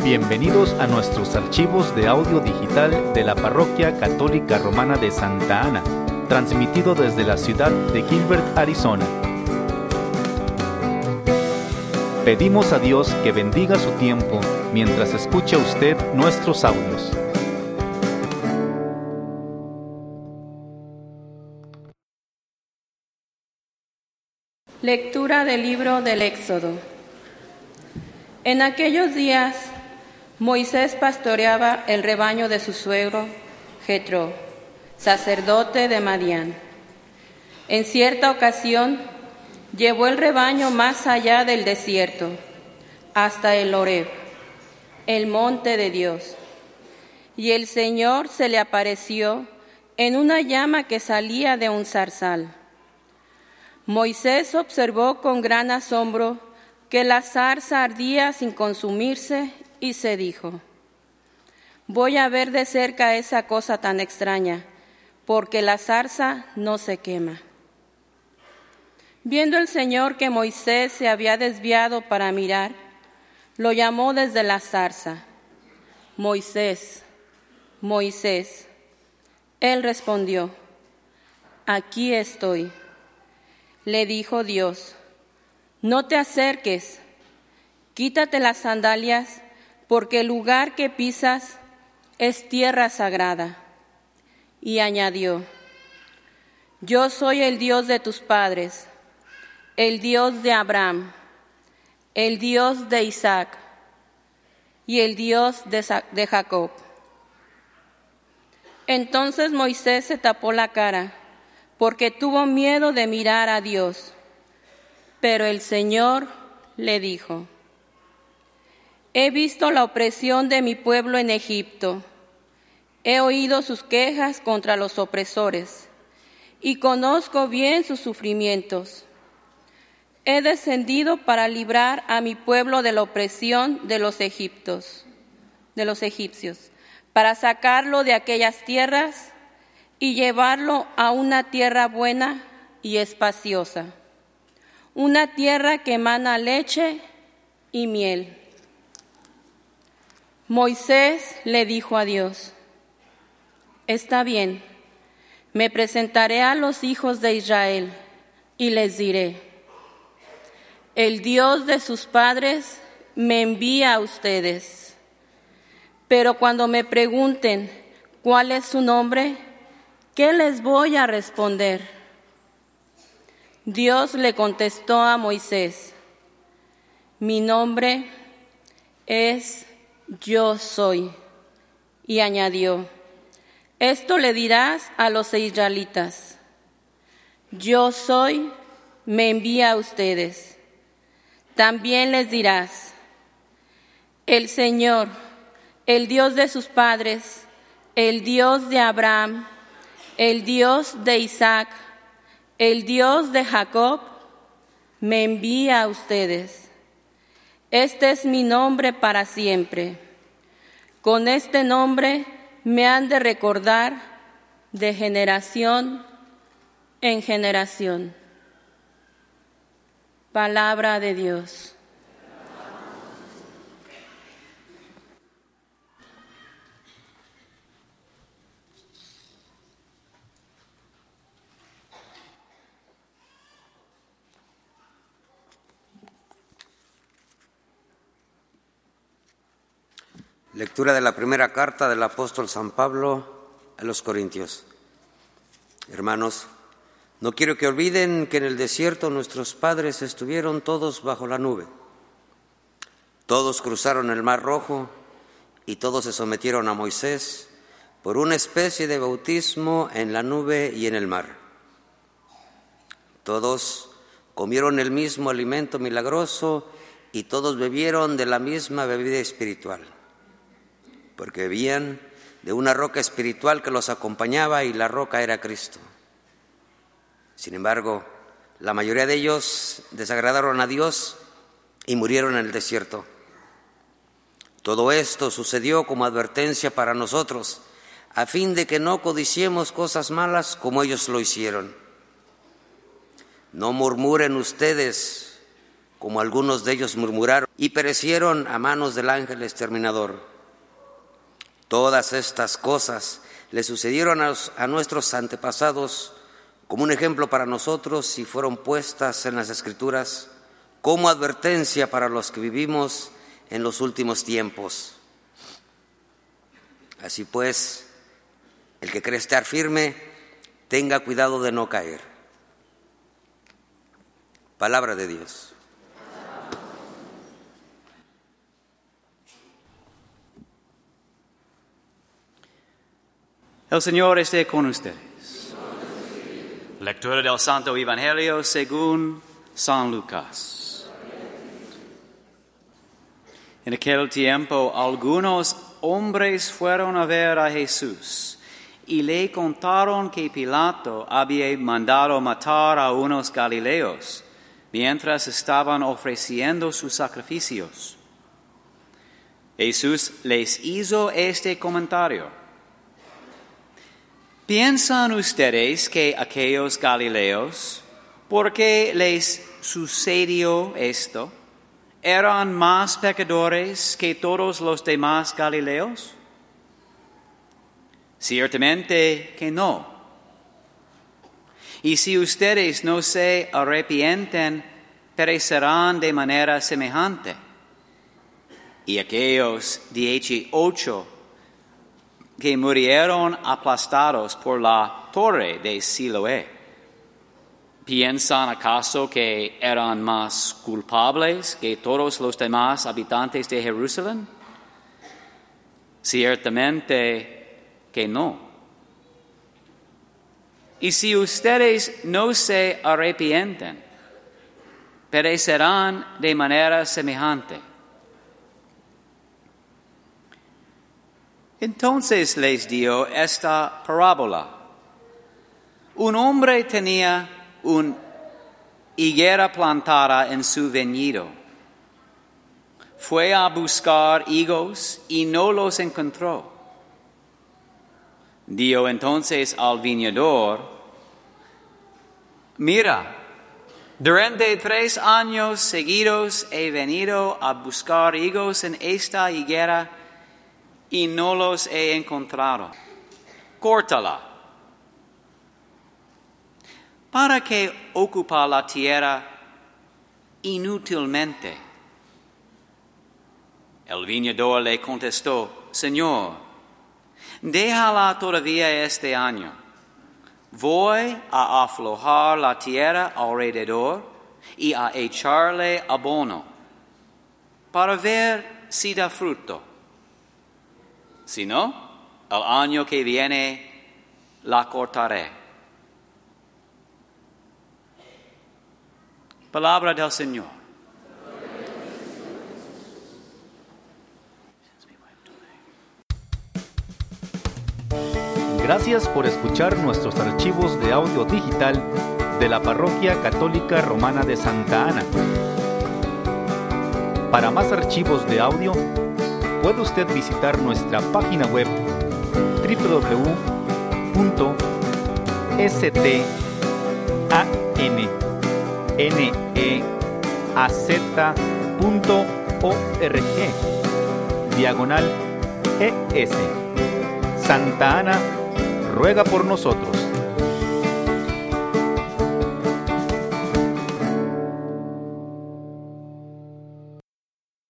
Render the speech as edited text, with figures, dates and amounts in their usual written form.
Bienvenidos a nuestros archivos de audio digital de la Parroquia Católica Romana de Santa Ana, transmitido desde la ciudad de Gilbert, Arizona. Pedimos a Dios que bendiga su tiempo mientras escucha usted nuestros audios. Lectura del libro del Éxodo. En aquellos días, Moisés pastoreaba el rebaño de su suegro, Jetro, sacerdote de Madián. En cierta ocasión, llevó el rebaño más allá del desierto, hasta el Horeb, el monte de Dios. Y el Señor se le apareció en una llama que salía de un zarzal. Moisés observó con gran asombro que la zarza ardía sin consumirse y se dijo: voy a ver de cerca esa cosa tan extraña, porque la zarza no se quema. Viendo el Señor que Moisés se había desviado para mirar, lo llamó desde la zarza: Moisés, Moisés. Él respondió: aquí estoy. Le dijo Dios: no te acerques, quítate las sandalias, porque el lugar que pisas es tierra sagrada. Y añadió: yo soy el Dios de tus padres, el Dios de Abraham, el Dios de Isaac y el Dios de Jacob. Entonces Moisés se tapó la cara, porque tuvo miedo de mirar a Dios. Pero el Señor le dijo: he visto la opresión de mi pueblo en Egipto, he oído sus quejas contra los opresores, y conozco bien sus sufrimientos. He descendido para librar a mi pueblo de la opresión de los egipcios, para sacarlo de aquellas tierras y llevarlo a una tierra buena y espaciosa, una tierra que emana leche y miel. Moisés le dijo a Dios: está bien, me presentaré a los hijos de Israel y les diré: el Dios de sus padres me envía a ustedes. Pero cuando me pregunten cuál es su nombre, ¿qué les voy a responder? Dios le contestó a Moisés: mi nombre es Yo Soy. Y añadió: esto le dirás a los israelitas: Yo Soy me envía a ustedes. También les dirás: el Señor, el Dios de sus padres, el Dios de Abraham, el Dios de Isaac, el Dios de Jacob, me envía a ustedes. Este es mi nombre para siempre. Con este nombre me han de recordar de generación en generación. Palabra de Dios. Lectura de la primera carta del apóstol San Pablo a los Corintios. Hermanos, no quiero que olviden que en el desierto nuestros padres estuvieron todos bajo la nube. Todos cruzaron el Mar Rojo y todos se sometieron a Moisés por una especie de bautismo en la nube y en el mar. Todos comieron el mismo alimento milagroso y todos bebieron de la misma bebida espiritual, porque bebían de una roca espiritual que los acompañaba y la roca era Cristo. Sin embargo, la mayoría de ellos desagradaron a Dios y murieron en el desierto. Todo esto sucedió como advertencia para nosotros, a fin de que no codiciemos cosas malas como ellos lo hicieron. No murmuren ustedes como algunos de ellos murmuraron. y perecieron a manos del ángel exterminador. Todas estas cosas le sucedieron a nuestros antepasados como un ejemplo para nosotros y fueron puestas en las Escrituras como advertencia para los que vivimos en los últimos tiempos. Así pues, el que cree estar firme, tenga cuidado de no caer. Palabra de Dios. El Señor esté con ustedes. Lectura del Santo Evangelio según San Lucas. En aquel tiempo, algunos hombres fueron a ver a Jesús y le contaron que Pilato había mandado matar a unos galileos mientras estaban ofreciendo sus sacrificios. Jesús les hizo este comentario: ¿piensan ustedes que aquellos galileos, porque les sucedió esto, eran más pecadores que todos los demás galileos? Ciertamente que no. Y si ustedes no se arrepienten, perecerán de manera semejante. Y aquellos 18 que murieron aplastados por la torre de Siloé, ¿piensan acaso que eran más culpables que todos los demás habitantes de Jerusalén? Ciertamente que no. Y si ustedes no se arrepienten, perecerán de manera semejante. Entonces les dio esta parábola. Un hombre tenía una higuera plantada en su viñedo. Fue a buscar higos y no los encontró. Dijo entonces al viñador: mira, durante 3 años seguidos he venido a buscar higos en esta higuera y no los he encontrado. Córtala. ¿Para qué ocupa la tierra inútilmente? El viñador le contestó: Señor, déjala todavía este año. Voy a aflojar la tierra alrededor y a echarle abono para ver si da fruto. Si no, el año que viene la cortaré. Palabra del Señor. Gracias por escuchar nuestros archivos de audio digital de la Parroquia Católica Romana de Santa Ana. Para más archivos de audio, puede usted visitar nuestra página web www.stanneaz.org/ES. Santa Ana ruega por nosotros.